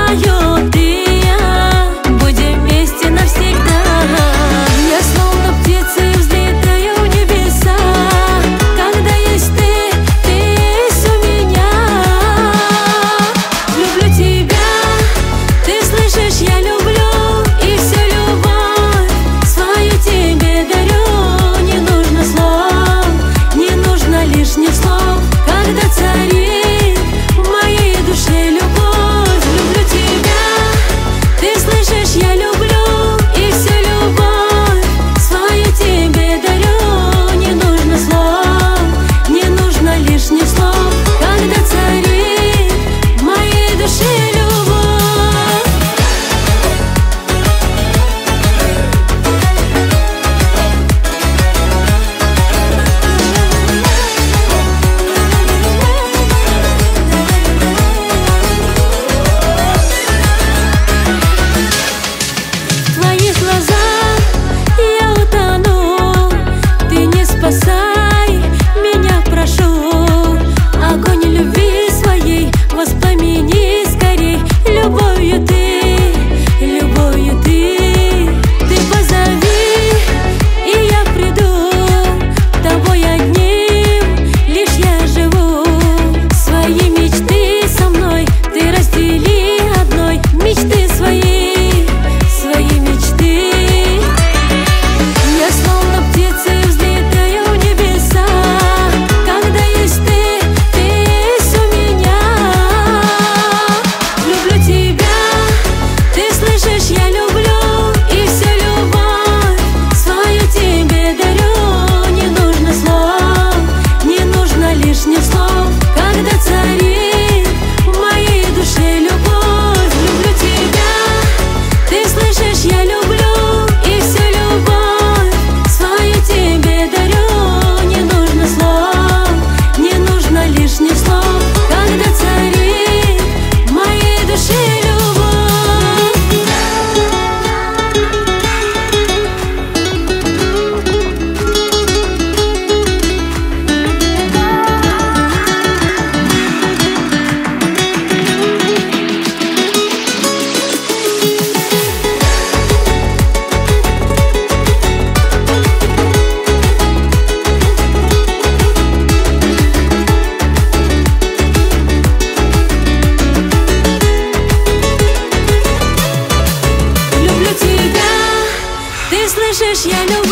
знаю, ты и я будем вместе навсегда. Я словно птица и взлетаю в небеса. Когда есть ты есть у меня. Люблю тебя, ты слышишь, я люблю. И всю любовь свою тебе дарю. Не нужно слов, не нужно лишних слов, когда царит в моей душе любовь. Люблю тебя, ты слышишь, я люблю. И всю любовь свою тебе дарю. Не нужно слов, не нужно лишних слов, когда царит в моей душе любовь. В твоих глазах я утону. Ты не спасай меня, прошу. Огонь любви своей воспламени скорей. Любовью ты, любовью ты. Ты позови, и я приду. Тобой одним лишь я живу. Свои мечты со мной ты раздели одной. Мечты свои, свои мечты. Я словно птица и взлетаю в небеса. Когда есть ты есть у меня. Люблю тебя, ты слышишь, я люблю. И всю любовь свою тебе дарю. Не нужно слов, не нужно лишних слов, когда царит в моей душе любовь. Люблю тебя, ты слышишь, я люблю. И всю любовь свою тебе дарю. Не нужно слов, не нужно лишних слов, когда царит в моей душе любовь. Люблю тебя, ты слышишь, я люблю.